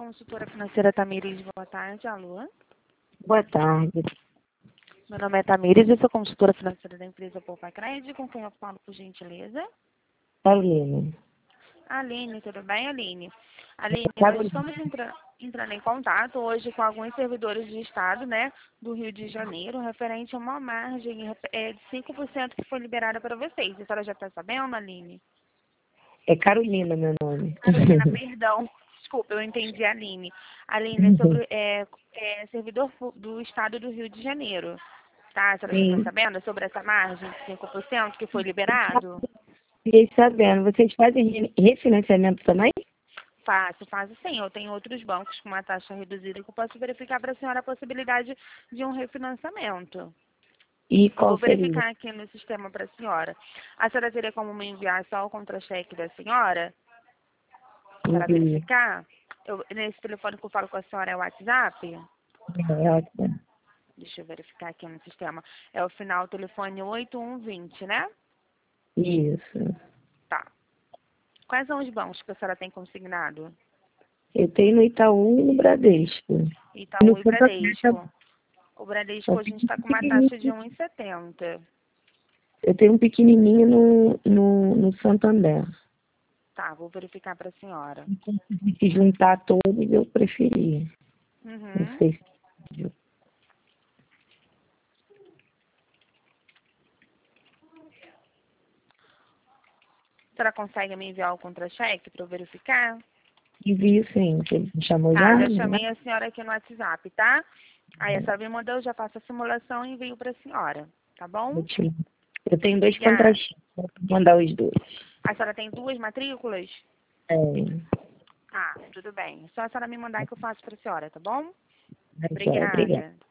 consultora financeira Tamires, boa tarde, alô. Boa tarde. Meu nome é Tamires, eu sou consultora financeira da empresa Poupa Crédito, com quem eu falo, por gentileza? Aline. Aline, tudo bem, Aline? Aline, nós Carolina. estamos entrando em contato hoje com alguns servidores de Estado, né, do Rio de Janeiro, referente a uma margem de 5% que foi liberada para vocês. A senhora já está sabendo, Aline? É Carolina meu nome. Carolina, perdão. Desculpa, eu entendi a Aline. Aline, é sobre servidor do Estado do Rio de Janeiro. Tá? A senhora já está Sim. sabendo sobre essa margem de 5% que foi liberado? Fiquei sabendo. Vocês fazem refinanciamento também? Faço sim. Eu tenho outros bancos com uma taxa reduzida que eu posso verificar para a senhora a possibilidade de um refinanciamento. E Eu qual vou seria? verificar aqui no sistema para a senhora. A senhora teria como me enviar só o contra-cheque da senhora? Para Envio. verificar? Nesse telefone que eu falo com a senhora é o WhatsApp? É ótimo. Deixa eu verificar aqui no sistema. É o final telefone 8120, né? Isso. Tá. Quais são os bancos que a senhora tem consignado? Eu tenho no Itaú e no Bradesco. E no Itaú e Santander. Bradesco. O Bradesco Eu hoje a tenho gente um está com uma taxa de pequenininho 1,70. eu tenho um pequenininho no Santander. Tá, vou verificar para a senhora. Se juntar todos, eu preferia. Não Uhum. sei se... A senhora consegue me enviar o contra-cheque para eu verificar? Envio sim. Você me chamou Tá, já? já chamei a senhora aqui no WhatsApp, tá? Aí a senhora me mandou, eu já faço a simulação e envio para a senhora, tá bom? Eu tenho dois Obrigada. contratinhos. Vou mandar os dois. A senhora tem 2 matrículas? É, Ah, tudo bem. Só a senhora me mandar que eu faço para a senhora, tá bom? obrigada. Obrigada.